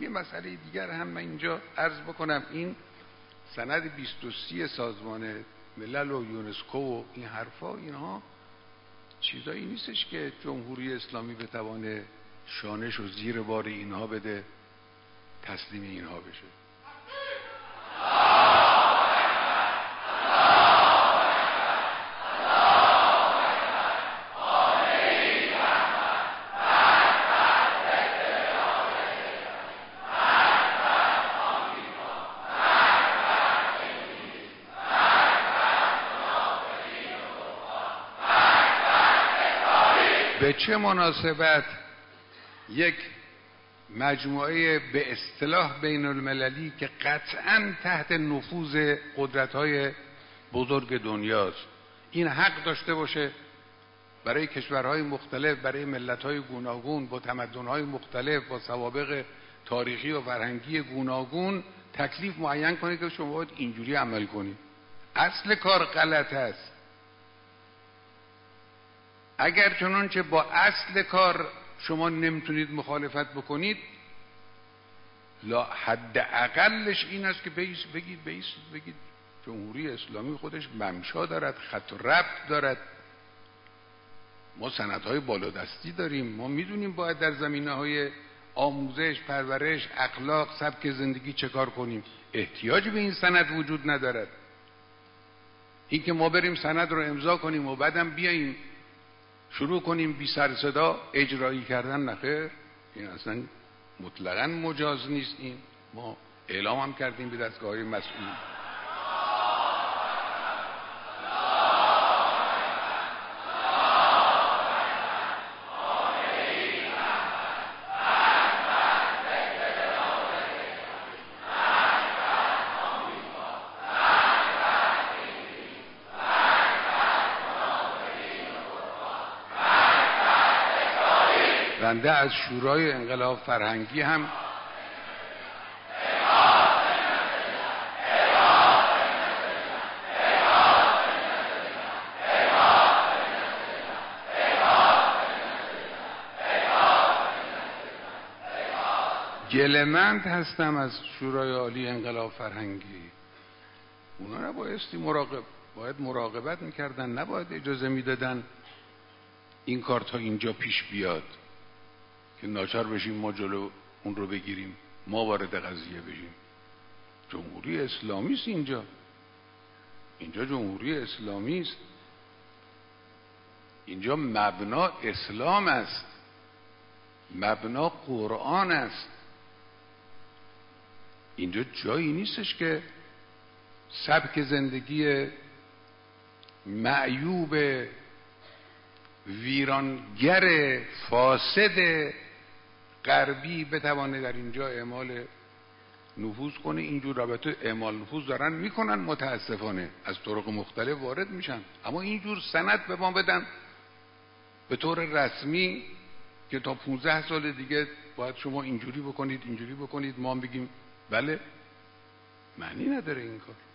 یه مسئله دیگر هم من اینجا عرض بکنم. این سند 23 سازمان ملل و یونسکو و این حرفا، اینها چیزایی نیستش که جمهوری اسلامی بتوانه شانش رو زیر بار اینها بده، تسلیم اینها بشه. به چه مناسبت یک مجموعه به اصطلاح بین المللی که قطعاً تحت نفوذ قدرت‌های بزرگ دنیاست، این حق داشته باشه برای کشورهای مختلف، برای ملت‌های گوناگون با تمدن‌های مختلف، با سوابق تاریخی و فرهنگی گوناگون تکلیف معین کنه که شما باید اینجوری عمل کنید؟ اصل کار غلط است. اگر چنانچه با اصل کار شما نمیتونید مخالفت بکنید، لا حد اقلش این است که بگید جمهوری اسلامی خودش ممشا دارد، خط و ربط دارد، ما سندهای بالادستی داریم، ما میدونیم باید در زمینه‌های آموزش، پرورش، اخلاق، سبک زندگی چه کار کنیم. احتیاج به این سند وجود ندارد. این که ما بریم سند رو امضا کنیم و بعدم بیاییم شروع کنیم بی سر صدا اجرایی کردن، نخیر، این اصلا مطلقاً مجاز نیست. این ما اعلام هم کردیم به دستگاه‌های مسئول. بنده از شورای انقلاب فرهنگی هم گله‌مند هستم از شورای عالی انقلاب فرهنگی. اونا باید مراقبت میکردن، نباید اجازه میدادن این کار تا اینجا پیش بیاد که ناچار بشیم ما جلو اون رو بگیریم، ما وارد قضیه بشیم. جمهوری اسلامی است اینجا جمهوری اسلامی است. اینجا مبنا اسلام است، مبنا قرآن است. اینجا جایی نیستش که سبک زندگی معیوب ویرانگر فاسد غربی بتوانه در اینجا اعمال نفوذ کنه. اینجور رابطه اعمال نفوذ دارن میکنن، متاسفانه از طرق مختلف وارد میشن، اما اینجور سند به ما بدن به طور رسمی که تا 15 سال دیگه باید شما اینجوری بکنید ما بگیم بله، معنی نداره این کار.